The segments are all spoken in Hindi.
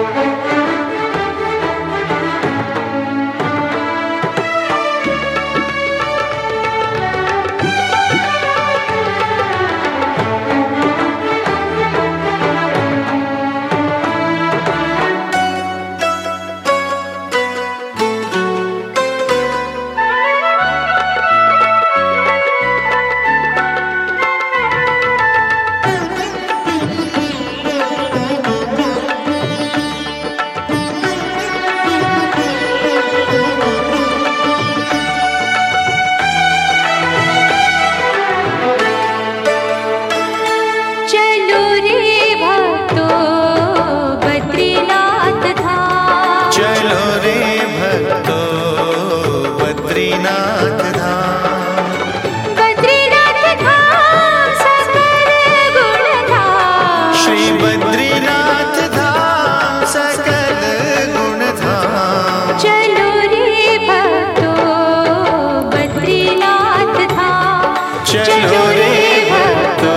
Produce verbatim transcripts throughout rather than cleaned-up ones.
बद्रीनाथ धाम, बद्रीनाथ धाम सकल गुण धाम, श्री बद्रीनाथ धाम सकल गुण धाम। चलो रे भक्तो बद्रीनाथ धाम, चलो रे भक्तो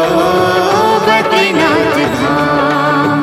बद्रीनाथ धाम।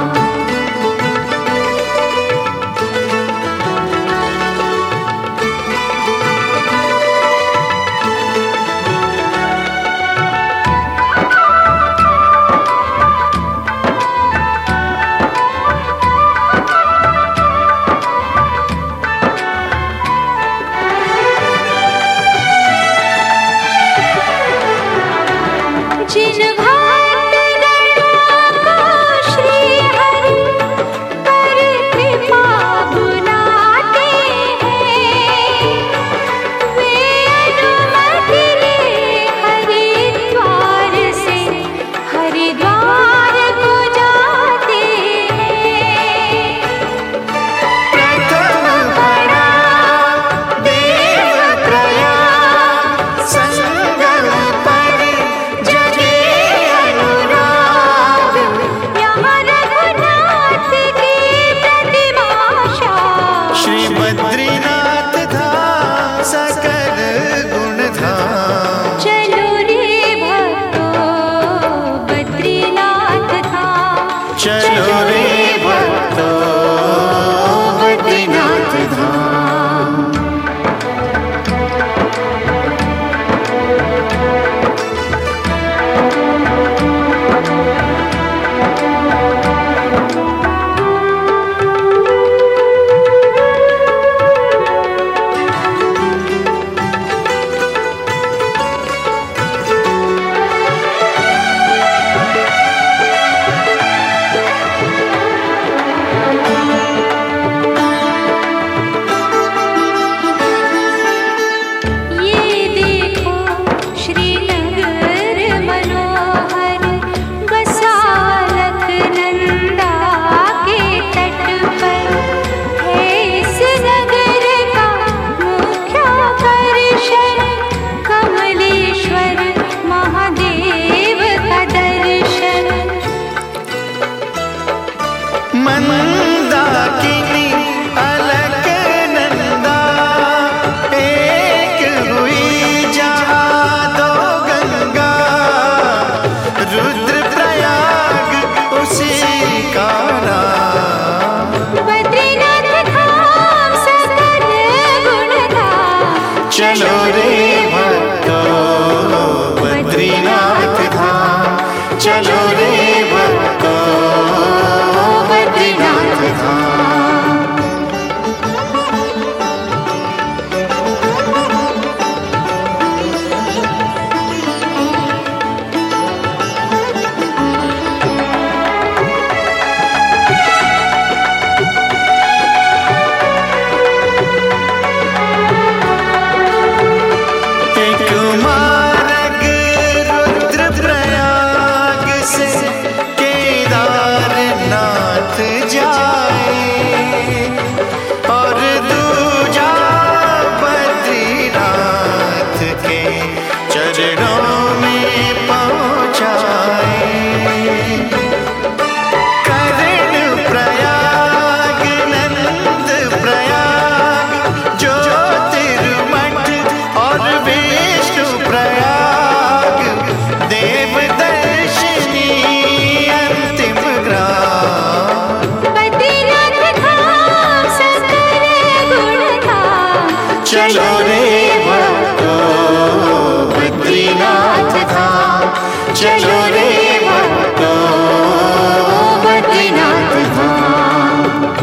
जिन भक्तगणों को श्री हरि पर कृपा बुलाते हैं, वे अनुमति ले हरिद्वार से हरिद्वार को जाते हैं। प्रथम प्रयाग देव प्रयाग, संगम पर जगे अनुराग। यहाँ रघुनाथ की प्रतिमा शाह, श्री बद्रीनाथ धाम सकल गुण धाम। चलो रे भक्तो बद्रीनाथ धाम, चलो रे भक्तो बद्रीनाथ धाम। ये देखो श्रीनगर मनोहर, बसा अलकनंदा के तट पर है इस नगर का मुख्याकर्षण। कमलेश्वर महादेव का दर्शन, मंदाकिनी अलकनंदा, एक हुई जहाँ दो गंगा। रुद्रप्रयाग उसी का नाम। बद्रीनाथ धाम सकल गुण धाम। चलो रे भक्तो बद्रीनाथ धाम, चलो रे भक्तो बद्रीनाथ धाम। एक मार्ग रुद्रप्रयाग से केदारनाथ जाए, और दूजा बद्रीनाथ के चरणों में पहुँचाए। कर्ण प्रयाग नंद प्रयाग, ज्योतिर्मठ और विष्णु प्रयाग, देव दर्शनी अंतिम ग्राम। चलो रे भक्तों बद्रीनाथ धाम, चलो रे भक्तों बद्रीनाथ धाम।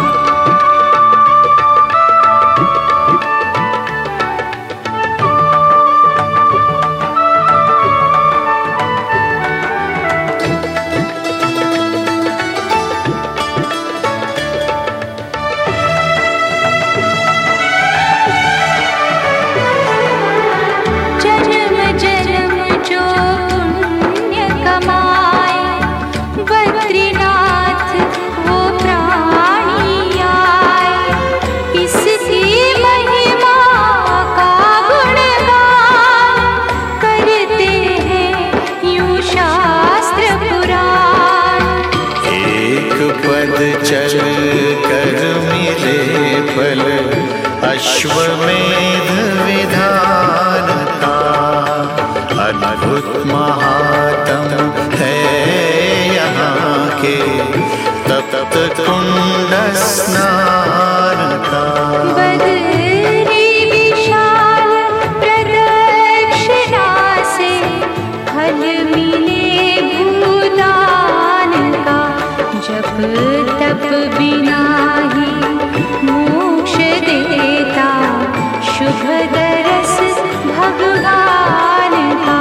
जन्म जन्म जो पुण्य कमाए, बद्रीनाथ वो प्राणी आए। इसकी महिमा का गुणगान करते हैं यूं शास्त्र पुराण। एक पद चल कर मिले फल, अश्वमेध विधान का अद्भुत महात्म है यहाँ के तप्त कुंड स्नान का। बदरी विशाल प्रदक्षिणा से फल मिले भूदान का। जप तप बिना ही मोक्ष देता, शुभ दरस भगवान का।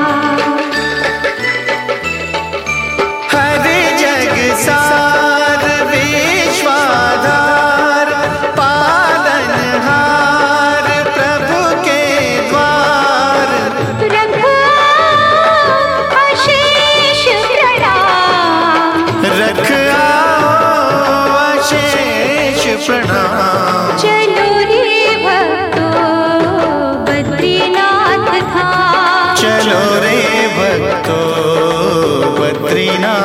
हर जग सार विश्वाधार, पालनहार प्रभु के द्वार। रखो अशेष प्रणाम, रख आओ अशेष प्रणाम। चलो रे भक्तों बद्रीनाथ धाम, चलो रे भक्तों बद्रीनाथ